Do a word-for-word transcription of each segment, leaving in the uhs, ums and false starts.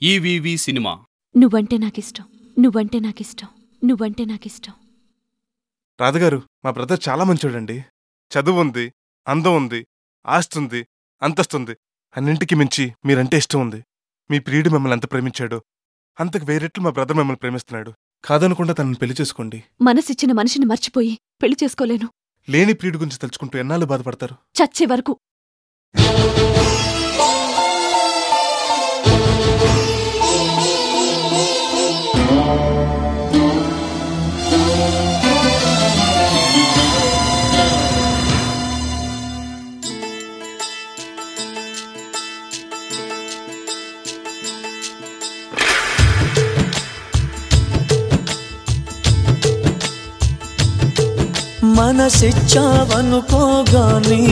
EVV cinema. నువ్వంటే నాకిష్టం, నువ్వంటే నాకిష్టం, నువ్వంటే నాకిష్టం. రాధగారు, మా బ్రదర్ చాలా మంచోడండి. చదువు ఉంది, అందం ఉంది, ఆస్తుంది, అంతస్తుంది, అన్నింటికి మించి మీరంటే ఇష్టం ఉంది. మీ ప్రియుడు మిమ్మల్ని ఎంత ప్రేమించాడో అంతకు వేరెట్లు మా బ్రదర్ మిమ్మల్ని ప్రేమిస్తున్నాడు. కాదనకుండా తనని పెళ్లి చేసుకోండి. మనసిచ్చిన మనిషిని మర్చిపోయి పెళ్లి చేసుకోలేను. లేని ప్రియుడి గురించి తలుచుకుంటూ ఎన్నాళ్ళు బాధపడతారు? చచ్చే వరకు. మనసిచ్చావనుకోగాని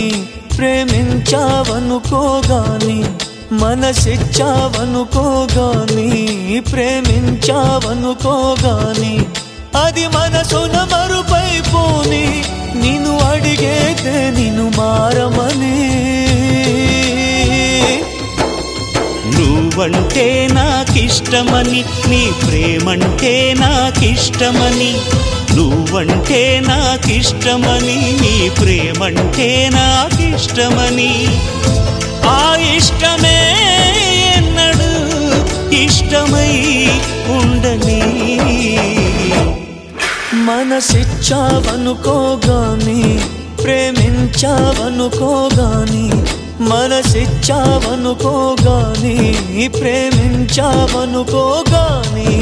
ప్రేమించావనుకోగాని మనసిచ్చావనుకోగాని ప్రేమించావనుకోగాని అది మనసున మరుపైపోని నిన్ను అడిగేతే నిన్ను మారమని. నువ్వంటే నాకిష్టమని, నీ ప్రేమంటే నాకిష్టమని, నువ్వంటే నాకిష్టమని, నీ ప్రేమంటే నాకిష్టమని, ఆ ఇష్టమే ఎన్నడు ఇష్టమై ఉండని. మనసిచ్చావనుకోగాని ప్రేమించావనుకోగాని మనసిచ్చావనుకోగాని ప్రేమించావనుకోగాని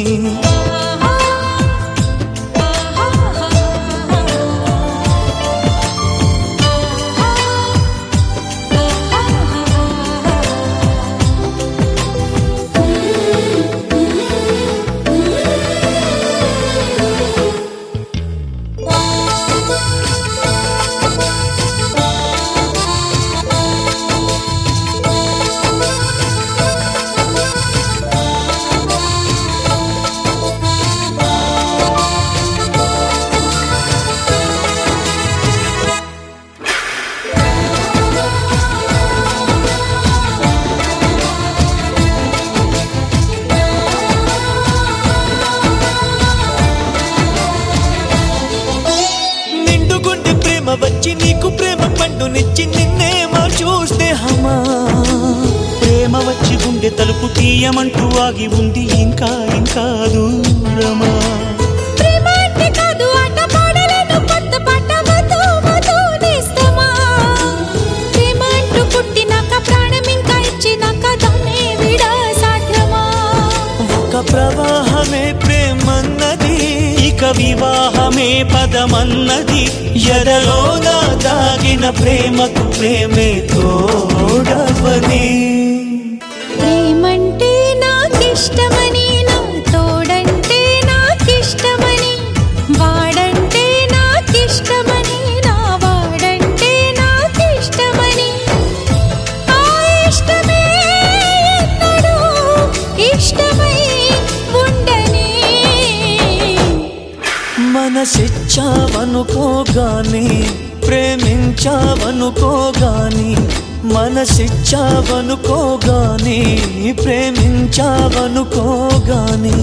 వచ్చి నీకు ప్రేమ పండునిచ్చి నిన్నేమో చూస్తే హమా. ప్రేమ వచ్చి గుండె తలుపు తీయమంటూ ఆగి ఉంది ఇంకా ఇంకా దూరమా. ఒక ప్రవాహమే ప్రేమన్నది, ఇక వివాహమే పదమన్నది, ఎదలోన దాగిన ప్రేమకు ప్రేమే తోడవని. ప్రేమంటే నాకిష్టమని, నా తోడంటే నాకిష్టమని, వాడంటే నాకిష్టమని, నా వాడంటే నాకిష్టమని, ఆ ఇష్టమే ఎన్నడూ ఇష్టమై ఉండని. మనసిచ్చావనుకోగాని ప్రేమించావనుకోగాని మనసిచ్చావనుకోగాని ప్రేమించావనుకోగాని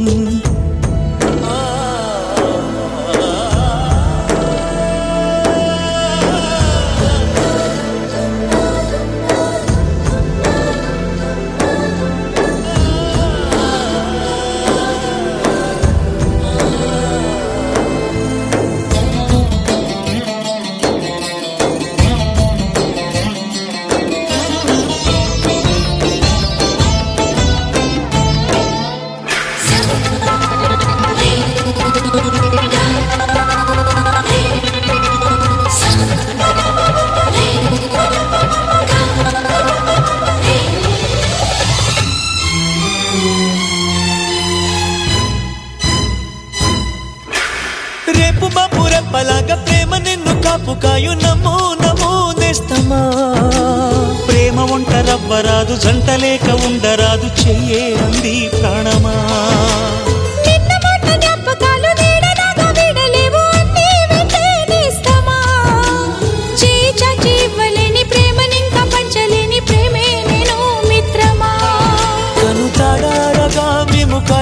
రేపు బాపు రెప్పలాగా ప్రేమ నిన్ను కాపుకాయు నమో నమో నేస్తమా. ప్రేమ వంట రవ్వరాదు, జంటలేక ఉండరాదు, చెయ్యే అంది ప్రాణమా. కనుతా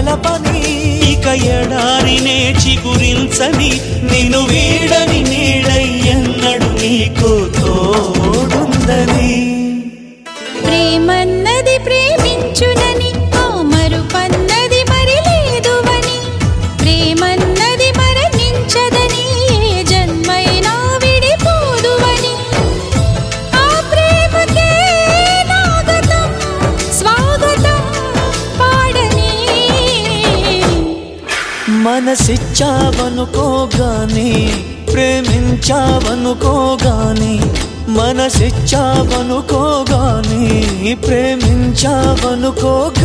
కలపని ఇక ఎడారినే చిగురించని నిన్ను వీడని నీడయ్యన్నడు నీకు తోడుందని ప్రేమన్నది ప్రేమించునని ఆ మరుపన్నది మరి లేదువని ప్రేమన్నది మరణించదని ఏ జన్మైనా విడిపోదువని ఆ ప్రేమకే నాగతం స్వాగతం పాడని మనసిచ్చావనుకోగాని ప్రేమించావనుకోగాని మనసిచ్చావనుకోగాని ప్రేమించావనుకోగాని